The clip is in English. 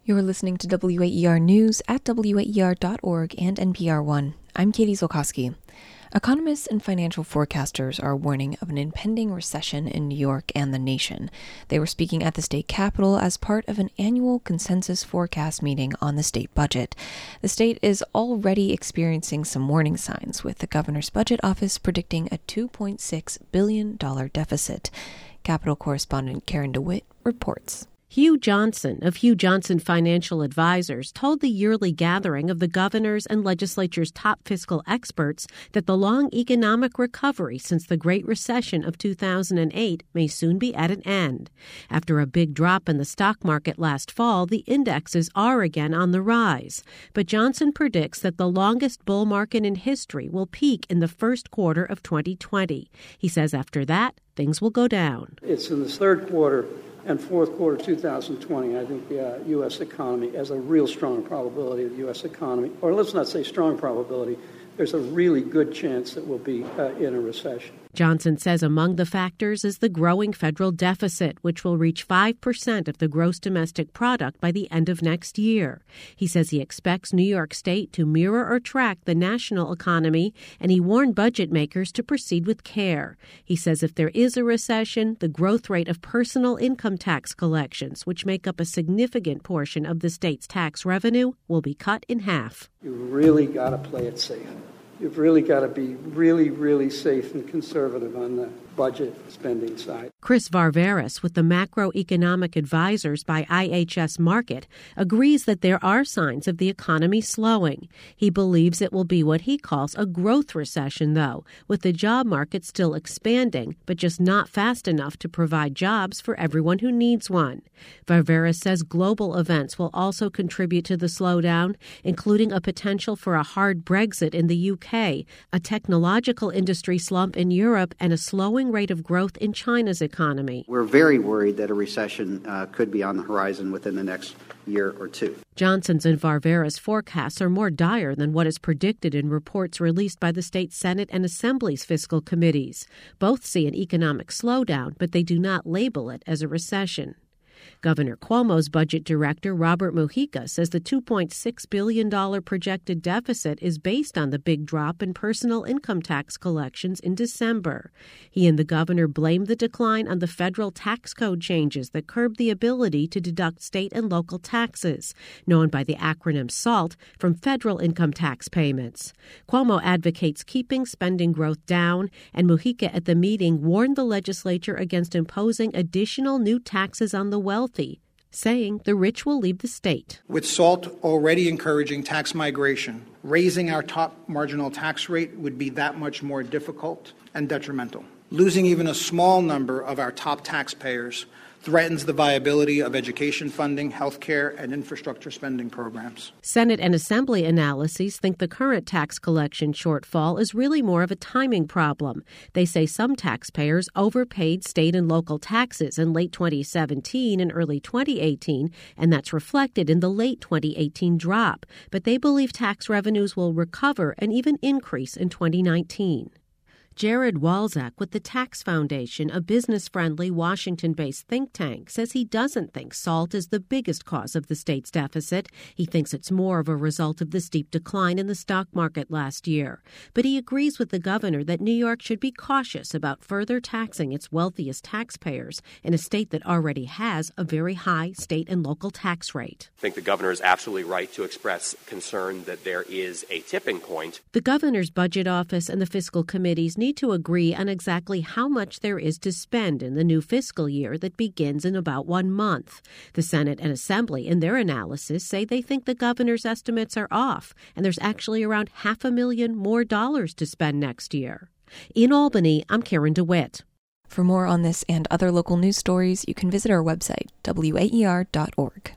You're listening to WAER News at WAER.org and NPR One. I'm Katie Zolkowski. Economists and financial forecasters are warning of an impending recession in New York and the nation. They were speaking at the state capitol as part of an annual consensus forecast meeting on the state budget. The state is already experiencing some warning signs, with the governor's budget office predicting a $2.6 billion deficit. Capitol correspondent Karen DeWitt reports. Hugh Johnson of Hugh Johnson Financial Advisors told the yearly gathering of the governor's and legislature's top fiscal experts that the long economic recovery since the Great Recession of 2008 may soon be at an end. After a big drop in the stock market last fall, the indexes are again on the rise. But Johnson predicts that the longest bull market in history will peak in the first quarter of 2020. He says after that, things will go down. It's in the third quarter and fourth quarter 2020, I think the U.S. economy has a real strong probability of the U.S. economy, or let's not say strong probability, there's a really good chance that we'll be in a recession. Johnson says among the factors is the growing federal deficit, which will reach 5% of the gross domestic product by the end of next year. He says he expects New York State to mirror or track the national economy, and he warned budget makers to proceed with care. He says if there is a recession, the growth rate of personal income tax collections, which make up a significant portion of the state's tax revenue, will be cut in half. You really got to play it safe. You've really got to be really, really safe and conservative on the budget spending side. Chris Varvaris with the Macroeconomic Advisors by IHS Markit agrees that there are signs of the economy slowing. He believes it will be what he calls a growth recession, though, with the job market still expanding, but just not fast enough to provide jobs for everyone who needs one. Varvaris says global events will also contribute to the slowdown, including a potential for a hard Brexit in the UK, a technological industry slump in Europe, and a slowing rate of growth in China's economy. We're very worried that a recession could be on the horizon within the next year or two. Johnson's and Varvaris forecasts are more dire than what is predicted in reports released by the state Senate and Assembly's fiscal committees. Both see an economic slowdown, but they do not label it as a recession. Governor Cuomo's budget director, Robert Mujica, says the $2.6 billion projected deficit is based on the big drop in personal income tax collections in December. He and the governor blamed the decline on the federal tax code changes that curb the ability to deduct state and local taxes, known by the acronym SALT, from federal income tax payments. Cuomo advocates keeping spending growth down, and Mujica at the meeting warned the legislature against imposing additional new taxes on the wealthy, saying the rich will leave the state. With SALT already encouraging tax migration, raising our top marginal tax rate would be that much more difficult and detrimental. Losing even a small number of our top taxpayers threatens the viability of education funding, health care, and infrastructure spending programs. Senate and Assembly analyses think the current tax collection shortfall is really more of a timing problem. They say some taxpayers overpaid state and local taxes in late 2017 and early 2018, and that's reflected in the late 2018 drop. But they believe tax revenues will recover and even increase in 2019. Jared Walczak with the Tax Foundation, a business-friendly Washington-based think tank, says he doesn't think SALT is the biggest cause of the state's deficit. He thinks it's more of a result of the steep decline in the stock market last year. But he agrees with the governor that New York should be cautious about further taxing its wealthiest taxpayers in a state that already has a very high state and local tax rate. I think the governor is absolutely right to express concern that there is a tipping point. The governor's budget office and the fiscal committees need to agree on exactly how much there is to spend in the new fiscal year that begins in about 1 month. The Senate and Assembly, in their analysis, say they think the governor's estimates are off, and there's actually around $500,000 more to spend next year. In Albany, I'm Karen DeWitt. For more on this and other local news stories, you can visit our website, waer.org.